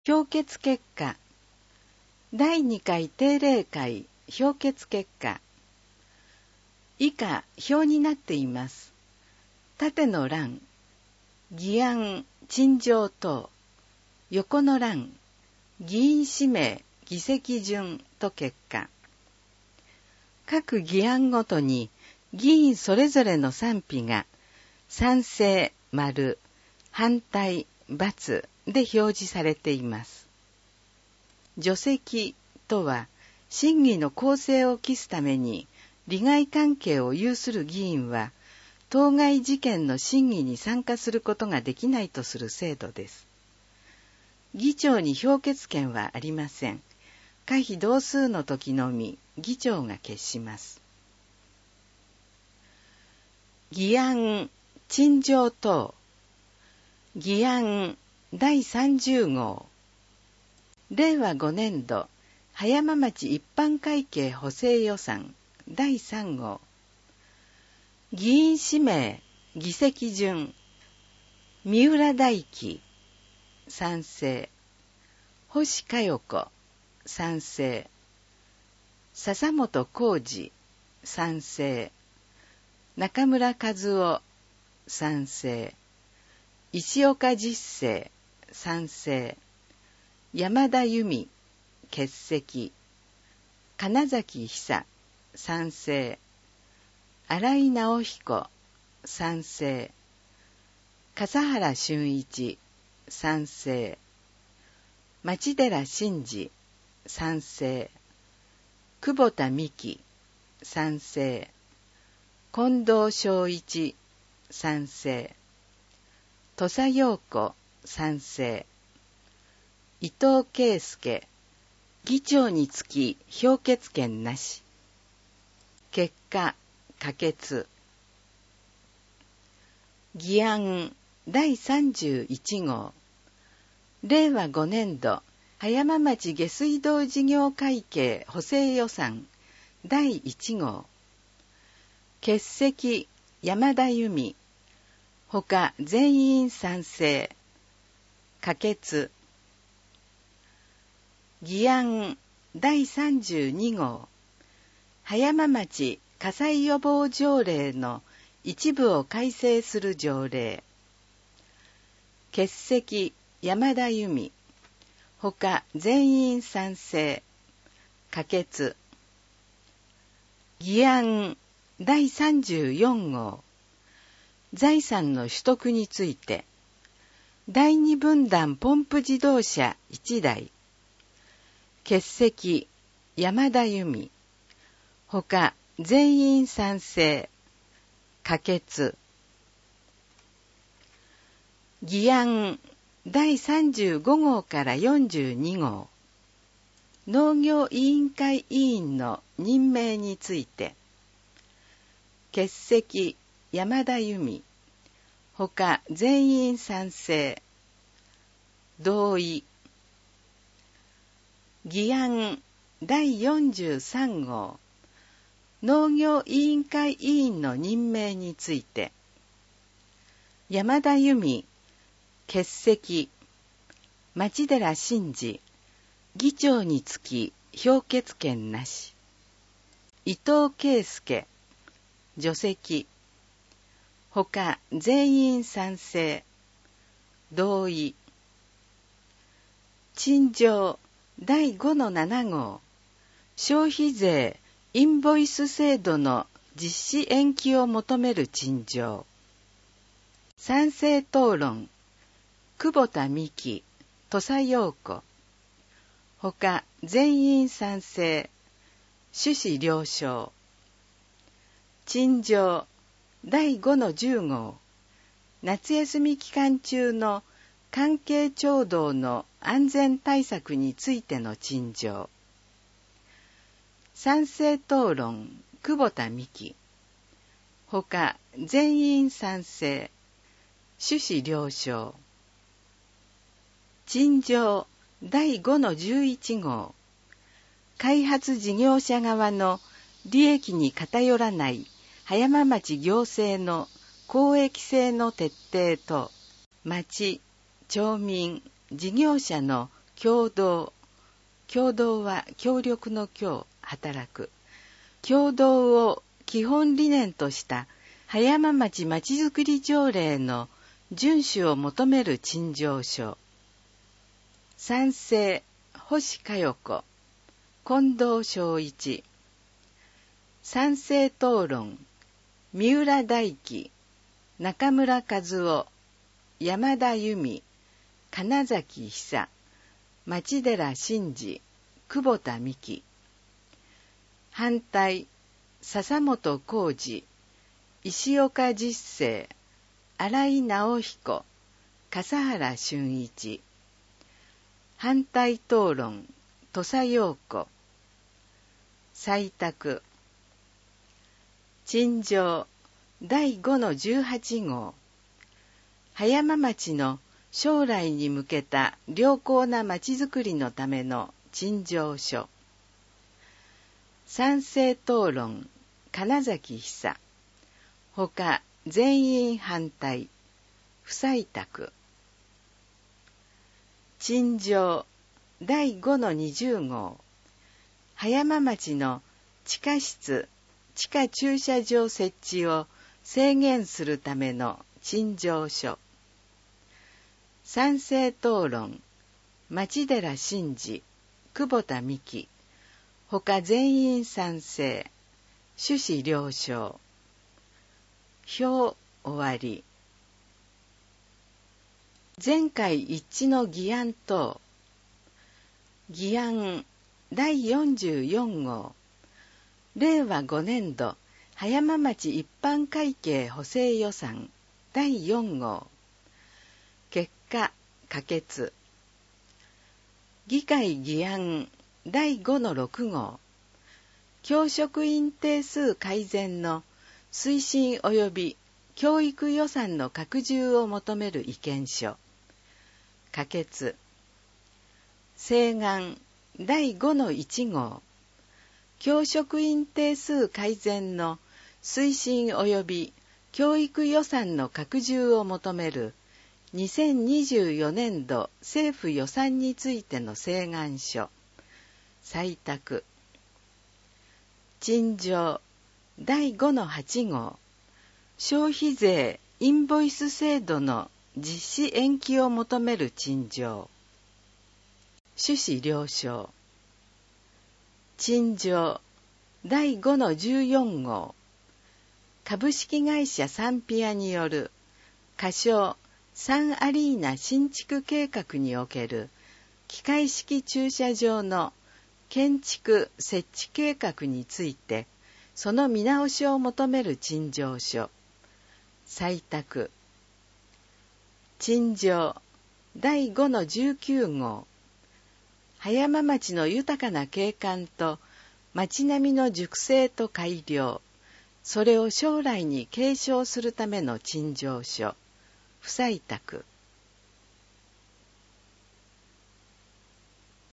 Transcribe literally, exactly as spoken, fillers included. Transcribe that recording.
評決結果。だいにかい定例会評決結果。以下表になっています。縦の欄、議案、陳情等。横の欄、議員氏名、議席順と結果。各議案ごとに議員それぞれの賛否が賛成、丸、反対、×で表示されています。除籍とは、審議の公正を期すために利害関係を有する議員は、当該事件の審議に参加することができないとする制度です。議長に評決権はありません。可否同数の時のみ、議長が決します。議案、陳情等。議案だいさんじゅう号。れいわごねんど葉山町一般会計補正予算だいさん号。議員氏名、議席順。三浦大輝、賛成。星佳代子、賛成。笹本浩二、賛成。中村和夫、賛成。石岡実生、賛成。山田由美、欠席。金崎久、賛成。新井直彦、賛成。笠原俊一、賛成。町寺真二、賛成。久保田美希、賛成。近藤正一、賛成。土佐陽子、賛成。伊藤圭介、議長につき評決権なし。結果、可決。議案だいさんじゅういち号。れいわごねんど葉山町下水道事業会計補正予算だいいち号。欠席山田由美。他全員賛成。可決。議案だいさんじゅうに号。葉山町火災予防条例の一部を改正する条例。欠席山田由美。他全員賛成。可決。議案だいさんじゅうよん号。財産の取得について。第二分団ポンプ自動車いちだい。欠席山田由美。他全員賛成。可決。議案だいさんじゅうご号からよんじゅうに号。農業委員会委員の任命について。欠席山田由美。他全員賛成。同意。議案だいよんじゅうさん号。農業委員会委員の任命について。山田由美。欠席。町寺真二。議長につき評決権なし。伊藤圭介。除籍。他全員賛成。同意。陳情だいごのなな号。消費税インボイス制度の実施延期を求める陳情。賛成討論。久保田美希、土佐陽子。他全員賛成。趣旨了承。陳情だいごのじゅう号。夏休み期間中の関係町道の安全対策についての陳情。賛成討論久保田美希。他全員賛成。趣旨了承。陳情だいごのじゅういち号。開発事業者側の利益に偏らない葉山町行政の公益性の徹底と町、町民、事業者の協働。協働は協力の協、働く。協働を基本理念とした葉山町まちづくり条例の遵守を求める陳情書。賛成、星佳代子、近藤正一。賛成討論、三浦大輝、中村和夫、山田由美、金崎久、町寺真二、久保田美希。反対、笹本浩二、石岡実生、新井直彦、笠原俊一。反対討論、土佐陽子。採択。陳情だいごのじゅうはち号。葉山町の将来に向けた良好な町づくりのための陳情書。賛成討論、金崎久。ほか全員反対。不採択。陳情だいごのにじゅう号。葉山町の地下室、地下駐車場設置を制限するための陳情書。賛成討論、町寺真二、久保田美希。ほか全員賛成。趣旨了承。表終わり。全会一致の議案等。議案だいよんじゅうよん号。れいわご年度葉山町一般会計補正予算だいよん号。結果可決。議会議案だいごのろく号。教職員定数改善の推進及び教育予算の拡充を求める意見書。可決。請願だいごのいち号。教職員定数改善の推進及び教育予算の拡充を求めるにせんにじゅうよ年度政府予算についての請願書。採択。陳情だいごのはち号。消費税インボイス制度の実施延期を求める陳情。趣旨了承。陳情だいごのじゅうよん号。株式会社サンピアによる仮称サンアリーナ新築計画における機械式駐車場の建築設置計画についてその見直しを求める陳情書。採択。陳情だいごのじゅうきゅう号。葉山町の豊かな景観と町並みの熟成と改良、それを将来に継承するための陳情書。不採択。